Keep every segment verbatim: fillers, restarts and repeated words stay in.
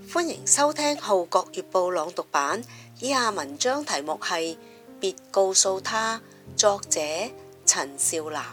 歡迎收聽《號角月報》朗讀版，以下文章題目係《別告訴他》，作者陳少南。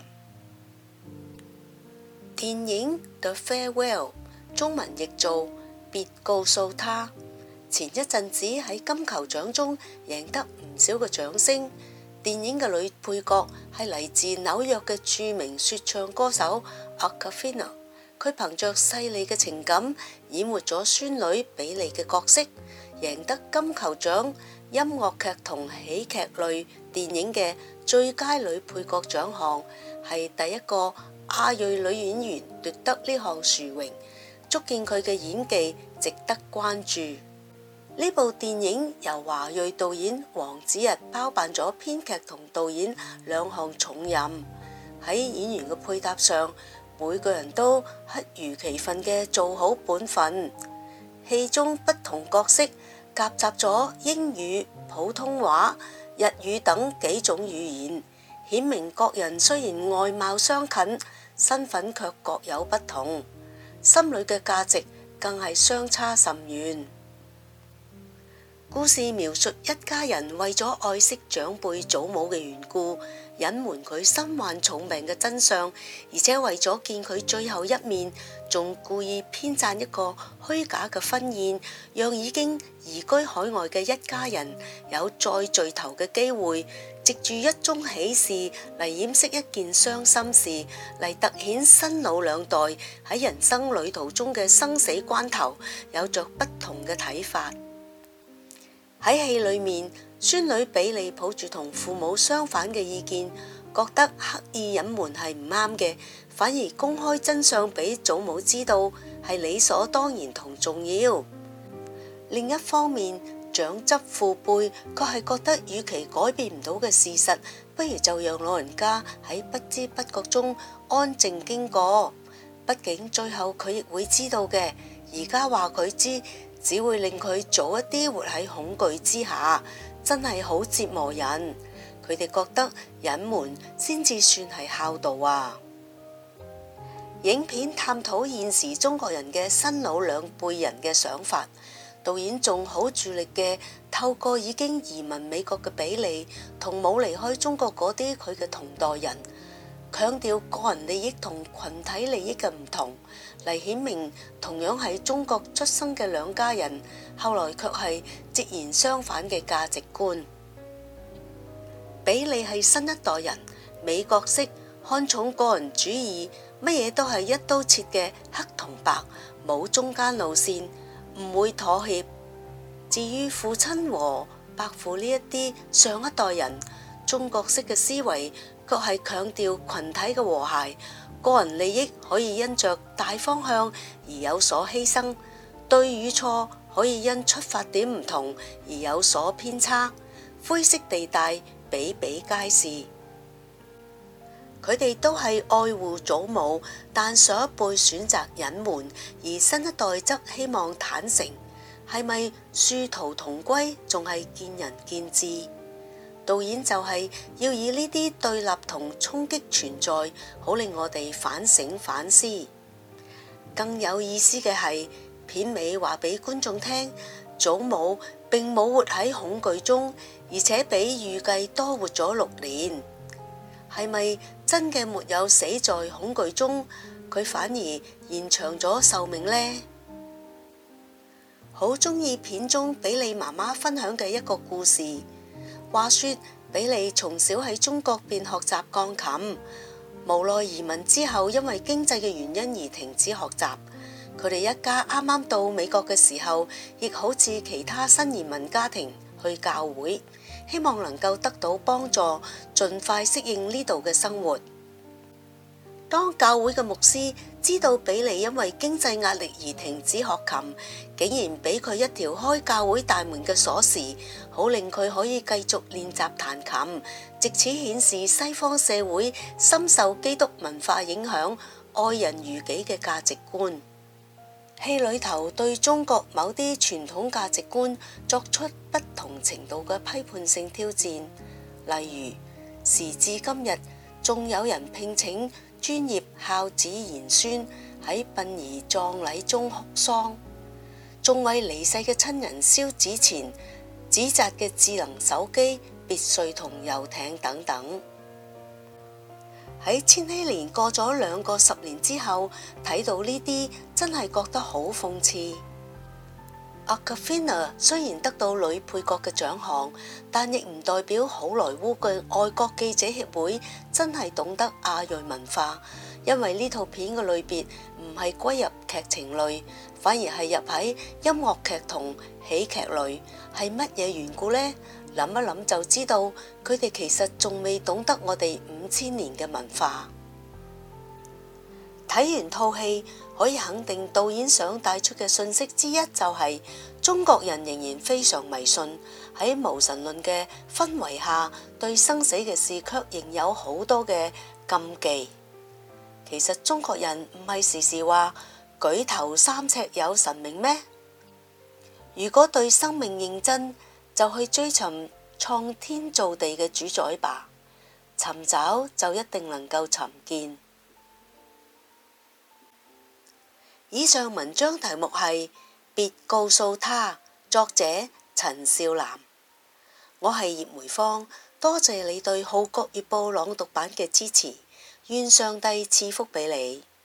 電影《The Farewell》中文譯做《別告訴他》，前一陣子喺金球獎中贏得唔少嘅掌聲。電影嘅女配角係嚟自紐約嘅著名說唱歌手 Awkwafina。佢憑着細膩嘅情感演活咗孫女比利嘅角色，贏得金球獎音樂劇同喜劇類電影嘅最佳女配角獎項，係第一個亞裔女演員奪得呢項殊榮，足見佢嘅演技值得關注。呢部電影由華裔導演黃子逸包辦咗編劇同導演兩項重任，喺演員嘅配搭上，每個人都恰如其分嘅做好本分。戲中不同角色夾雜咗英語、普通話、日語等幾種語言，顯明各人雖然外貌相近，身份卻各有不同，心裏嘅價值更係相差甚遠。故事描述一家人為咗愛惜長輩祖母嘅緣故，隱瞞佢身患重病嘅真相，而且為咗見佢最後一面，仲故意編撰一個虛假嘅婚宴，讓已經移居海外嘅一家人有再聚頭嘅機會，藉住一宗喜事嚟掩飾一件傷心事，嚟凸顯新老兩代喺人生旅途中嘅生死關頭有着不同嘅睇法。喺戲裏面，孫女比利抱住同父母相反嘅意見，覺得刻意隱瞞係唔啱嘅，反而公開真相俾祖母知道係理所當然同重要。另一方面，長執父輩卻係覺得與其改變唔到嘅事實，不如就讓老人家喺不知不覺中安靜經過。畢竟最後佢亦會知道嘅，而家話佢知，只會令佢早一啲活喺恐懼之下，真係好折磨人。佢哋覺得隱瞞先至算係孝道啊！影片探討現時中國人嘅新老兩輩人嘅想法，導演仲好注力嘅透過已經移民美國嘅比利同冇離開中國嗰啲佢嘅同代人，強調個人利益同群體利益嘅唔同，嚟顯明同樣係中國出生嘅兩家人，後來卻係截然相反嘅價值觀。比利係新一代人，美國式看重個人主義，乜嘢都係一刀切嘅黑同白，冇中間路線，唔會妥協。至於父親和伯父呢一啲上一代人，中國式嘅思維卻係強調群體嘅和諧，個人利益可以因着大方向而有所犧牲，對與錯可以因出發點唔同而有所偏差，灰色地帶比比皆是。佢哋都係愛護祖母，但上一輩選擇隱瞞，而新一代則希望坦誠。係咪殊途同歸，仲係見仁見智。導演就係要以呢啲對立同衝擊存在，好令我哋反省反思。更有意思嘅係，片尾話俾觀眾聽，祖母並冇活喺恐懼中，而且比預計多活咗六年。係咪真嘅沒有死在恐懼中，佢反而延長咗壽命呢？好鍾意片中比利媽媽分享嘅一個故事。話說比利從小喺中國便學習鋼琴，無奈移民之後因為經濟嘅原因而停止學習。佢哋一家啱啱到美國嘅時候，亦好似其他新移民家庭去教會，希望能夠得到幫助，盡快適應呢度嘅生活。當教會嘅牧師知道比利因為經濟壓力而停止學琴，竟然俾佢一條開教會大門嘅鎖匙，好令佢可以繼續練習彈琴，藉此顯示西方社會深受基督文化影響，愛人如己嘅價值觀。戲裏頭對中國某啲傳統價值觀作出不同程度嘅批判性挑戰，例如時至今日仲有人聘請專業孝子賢孫喺殯儀葬禮中哭喪。 仲為離世嘅親人燒紙錢、紙紮嘅智能手機、別墅同遊艇等等。喺千禧年過咗兩個十年之後，睇到呢啲真係覺得好諷刺。Awkwafina 雖然得到女配角嘅獎項，但亦唔代表好萊塢嘅外國記者協會真係懂得亞裔文化，因為呢套片嘅類別唔係歸入劇情類，反而係入喺音樂劇同喜劇類。係乜嘢緣故呢？諗一諗就知道，佢哋其實仲未懂得我哋五千年嘅文化。睇完套戲，可以肯定導演想帶出嘅信息之一就係中國人仍然非常迷信，喺無神論嘅氛圍下，對生死嘅事卻仍有好多嘅禁忌。其實中國人唔係時時話舉頭三尺有神明咩？如果對生命認真，就去追尋創天造地嘅主宰吧，尋找就一定能夠尋見。以上文章題目係別告訴他，作者陳少南。我係葉梅芳，多謝你對《號角月報》朗讀版嘅支持，願上帝賜福俾你。